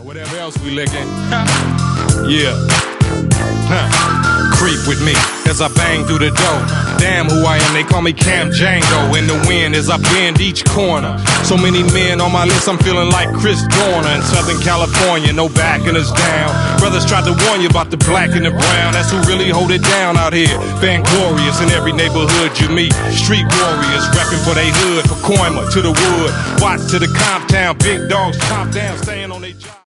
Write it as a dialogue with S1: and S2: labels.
S1: or whatever else we licking. Yeah. Creep with me as I bang through the door. Damn who I am, they call me Cam Django. In the wind as I bend each corner. So many men on my list, I'm feeling like Chris Dorner. In Southern California, no backing us down. Brothers tried to warn you about the black and the brown. That's who really hold it down out here. Vanglorious in every neighborhood you meet. Street warriors repping for they hood. From Coima to the wood, Watts to the Comptown. Big dogs chomp down, staying on their job.